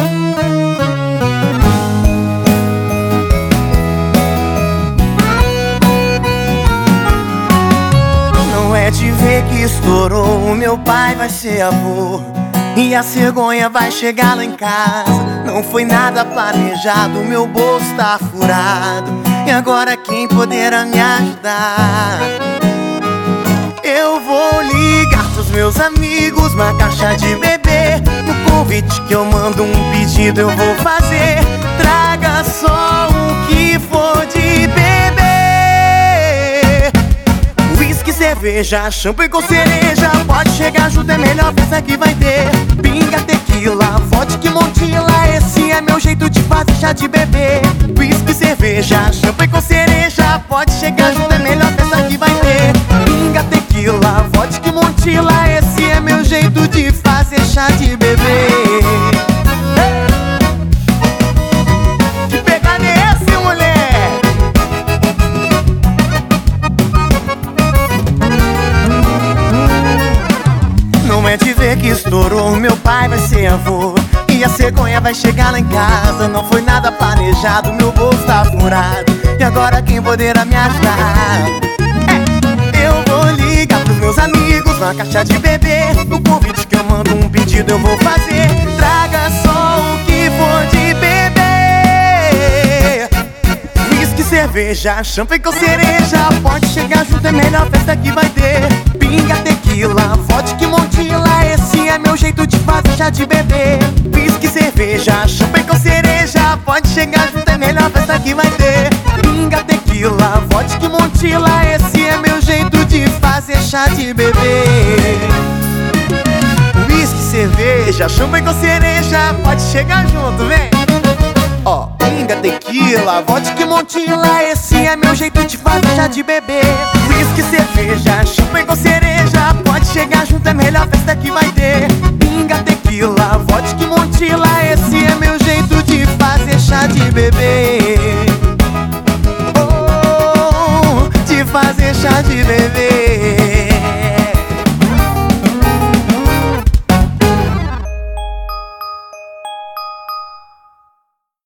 Não é de ver que estourou, o meu pai vai ser avô e a cegonha vai chegar lá em casa. Não foi nada planejado, meu bolso tá furado. E agora quem poderá me ajudar? Eu vou ligar pros meus amigos, uma caixa de bebê. No convite que eu mando um pedido eu vou fazer. Traga só o que for de beber. Whisky, cerveja, champanhe com cereja. Pode chegar junto, é melhor festa que vai ter. Pinga, tequila, vodka e montila. Esse é meu jeito de fazer chá de bebê. Whisky, cerveja, champanhe com cereja. Pode chegar junto, é melhor festa que vai ter. Pinga, tequila, vodka e montila. Esse é meu jeito de fazer chá de bebê. De pegar nesse, mulher. Não é de ver que estourou, meu pai vai ser avô e a cegonha vai chegar lá em casa. Não foi nada planejado, meu bolso tá furado. E agora quem poderá me ajudar? Eu vou ligar pros meus amigos, uma caixa de bebê. No convite que eu mando um pedido eu vou fazer. Traga só o que for de beber. Whisky, cerveja, champanhe com cereja. Pode chegar junto, é melhor festa que vai ter. Pinga, tequila, vodka e montila. Esse é meu jeito de fazer chá de bebê. Whisky, cerveja, champanhe com cereja. Pode chegar junto, é melhor festa que vai ter. Pinga, tequila, vodka e montila. Esse é meu jeito de fazer chá de bebê. Whisky, cerveja, champanhe com cereja. Pode chegar junto, vem. Ó, pinga, tequila, vodka e montila. Esse é meu jeito de fazer chá de bebê. Whisky, cerveja, champanhe com cereja. Pode chegar junto, é melhor festa que vai ter. Pinga, tequila, vodka e montila. Esse é meu jeito de fazer chá de bebê. Oh, de fazer chá de bebê.